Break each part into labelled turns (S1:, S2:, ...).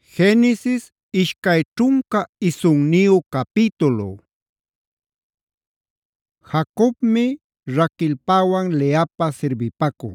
S1: Génesis ishkay ćhunka isumniyu capítulo. Jacobmi Raquelpawan Leapa sirbipaku.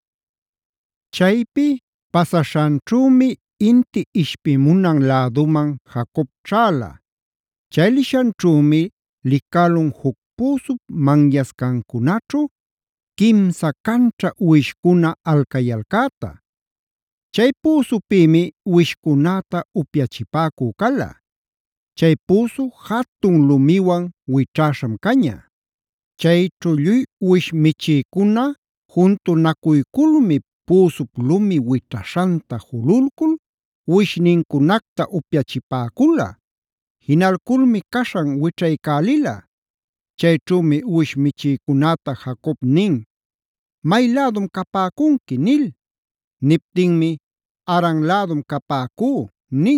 S1: Chaypi pasashanćhümi inti ishpimunan läduman Jacob ćhäla. Chay lishanćhümi likalun huk püsub manyascancunaćhu kimsa kanćha uwishkuna alcayalcäta. Chay püsupimi uwishkunata upyachipäcü kala. Chay püsu hatun lumiwan wićhäśham kaña. Chayćhu lluy uwish michïcuna juntunakuykulmi püsup lumi wićhäśhanta jululcul uwishnincunacta upyachipäcula. Jinalculmi kaśhan wićhaycälila. Chayćhümi uwish michïcunata Jacob nin: “¿May lädum capäcunqui?” nil. Niptinmi: “Aran lädum capäcú” nin.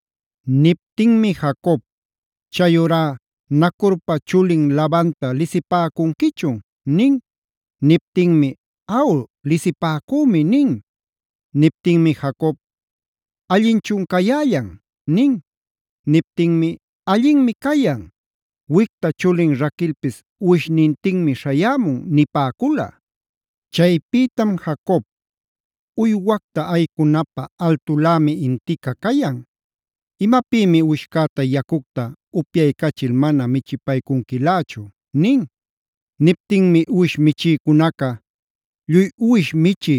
S1: Niptinmi Jacob: “Chayurá ¿Nacorpa chulin Labanta lisipäcunquichun?” nin. Niptinmi: “Aw, lisipäcümi” nin. Niptinmi Jacob: “¿Allinchun cayällan?” nin. Niptinmi: “Allinmi cayan. Wicta chulin Raquelpis uwishnintinmi śhayämun” nipäcula. Chaypïtam Jacob: “Uywacta aycunapä altulämi intica cayan. ¿Imapïmi uwishcäta yacucta upyaykachil mana michipaycunquilächu?” nin. Niptinmi uwish michïcunaca: “Lluy uwish michï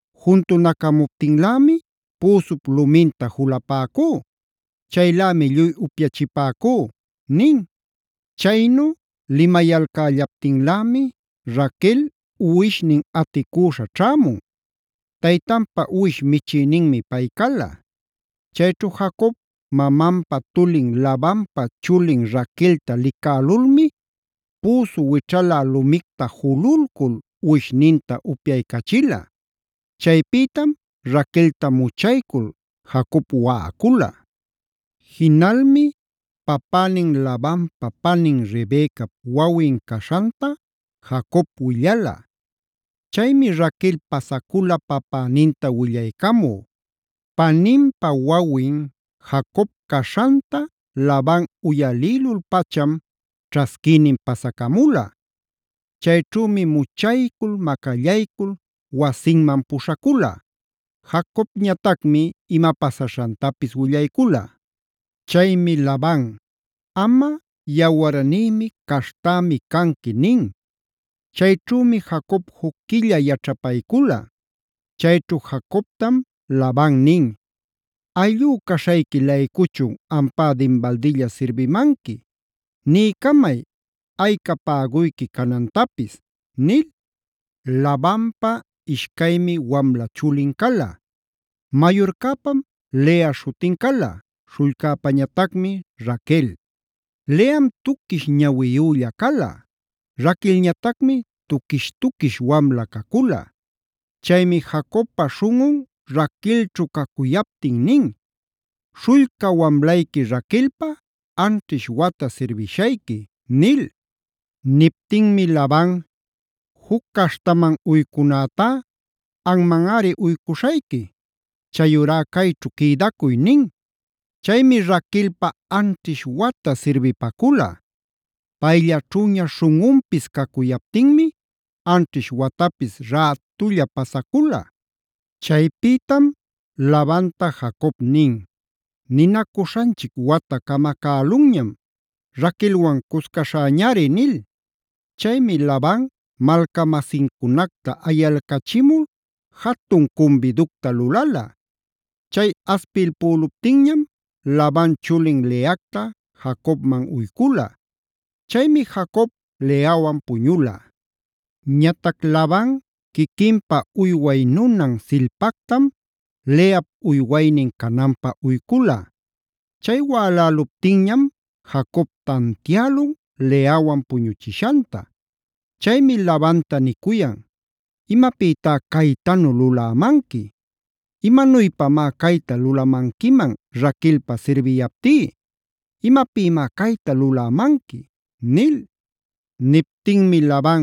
S1: juntunacamuptinlämi püsup luminta julapäcú. Chaylämi lluy upyachipäcú” nin. Chaynu limayalcällaptinlämi Raquel uwishnin aticüśha ćhämun. Taytanpa uwish michïninmi pay cala. Chayćhu Jacob mamanpa tulin Labanpa chulin Raquelta licälulmi püsu wićhalä lumicta jululcul uwishninta upyaykachila. Chaypïtam Raquelta muchaycul Jacob waꞌacula. Jinalmi papänin Labanpa panin Rebecap wawin caśhanta Jacob willala. Chaymi Raquel pasacula papäninta willaycamü. Paninpa wawin Jacob caśhanta Laban uyalïlul-pacham ćhasquinin pasacamula. Chayćhümi muchaycul macallaycul wasinman puśhacula. Jacobñatacmi ima pasaśhantapis willaycula. Chaymi Laban: “Ama yawarnïmi caśhtämi canqui” nin. Chayćhümi Jacob juc quilla yaćhapaycula. Chayćhu Jacobtam Laban nin: “¿Ayllú caśhayqui-laykuchun ampä dinbaldilla sirbimanqui? Niycamay ayca päguyqui canantapis” nil. Labanpa ishkaymi wamla chulin kala. Mayurcäpam Lea śhutin kala, śhullcäpañatacmi Raquel. Leam tuquish ñawiyülla kala. Raquelñatacmi tuquish wamla cacula. Chaymi Jacobpa śhunꞌun Raquelćhu cacuyaptin nin: “Śhullca wamlayqui Raquelpa anćhish wata sirbishayqui” nil. Niptinmi Laban: “Juc caśhtaman uycunätá anmanꞌari uycuśhayqui. Chayurá cayćhu quïdacuy” nin. Chaymi Raquelpa anćhish wata sirbipäcula. Payllaćhuña śhunꞌunpis cacuyaptinmi anćhish watapis rätulla pasacula. Chaypïtam Labanta Jacob nin: “Ninakuśhanchic wata camacälunñam. Raquelwan cuscaśhäñari” nil. Chaymi Laban malca-masincunacta ayalcachimul jatun cumbiducta lulala. Chay aspilpüluptinñam Laban chulin Leacta Jacobman uycula. Chaymi Jacob Leawan puñula. Ñatac Laban quiquinpa uyway nunan Zilpactam Leap uywaynin cananpä uycula. Chay waꞌaläluptinñam Jacob tantiälun Leawan puñuchishanta. Chaymi Labanta nicuyan: “¿Imapïtá caytanu lulämanqui? ¿Imanuypamá cayta lulamanquiman Raquelpa sirbiyaptí? ¿Imapïmá cayta lulämanqui?” nil. Niptinmi Laban: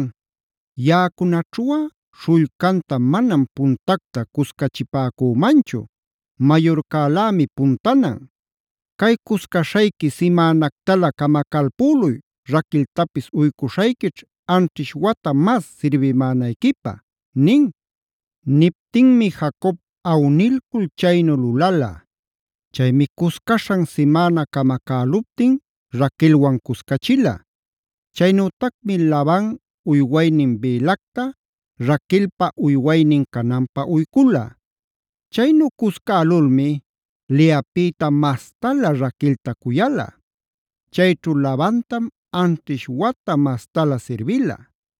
S1: “Yaꞌacunaćhuꞌa śhullcanta manam puntacta cuscachipäcümanchu. mayurcälämi puntanan. Kay cuscaśhayqui simanactala camacalpuluy, Raqueltapis uycuśhayquich anćhish wata mas sirbimänayquipaq” nin. Niptinmi Jacob awnilcul chaynu lulala. Chaymi cuscaśhan simana camacäluptin Raquelwan cuscachila. Chaynütacmi Laban uywaynin Bilhacta Raquelpa uywaynin cananpaq uykula. Chaynu cuscälulmi Leapïta mastala Raquelta kuyala. Chayćhu Labantam anćhish wata mastala sirbila.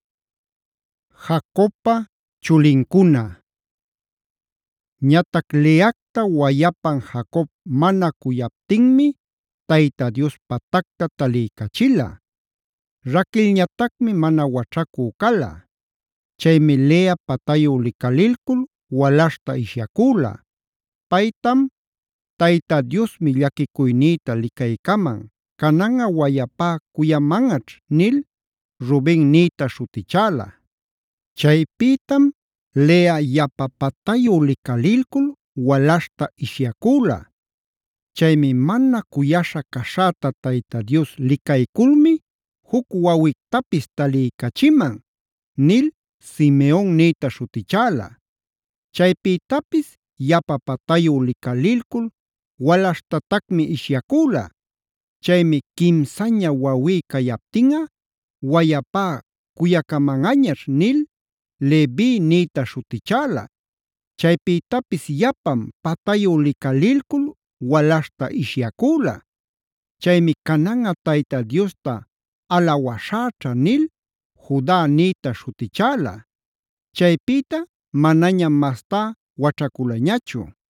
S1: Jacobpa chulincuna. Ñatac Leacta wayapan Jacob mana kuyaptinmi Tayta Dios patacta taliycachila. Raquelñatacmi mana waćhacü cala. Chaymi Lea patayu licalilcul walaśhta ishyacüla. Paytam “Tayta Diosmi llakicuynïta licaycaman, cananꞌa wayapá kuyamanꞌaćh” nil Ruben niyta śhutichäla. Chaypïtam Lea yapa patayu licalilcul walaśhta ishyacüla. Chaymi mana kuyaśha caśhäta Tayta Dios licayculmi juc wawictapis taliycachiman nil Simeon niyta śhutichäla. Chaypïtapis yapa patayu licalilcul walaśhtatacmi ishyacüla. Chaymi “quimsaña wawí cayaptinꞌa wayapá kuyacamanꞌañaćh” nil Levi niyta śhutichäla. Chaypïtapis yapam patayu licalilcul walaśhta ishyacüla. Chaymi “cananꞌa Tayta Diosta alawaśhäćha” nil Juda niyta śhutichäla. Chaypïta manañam mastá waćhaculañachu.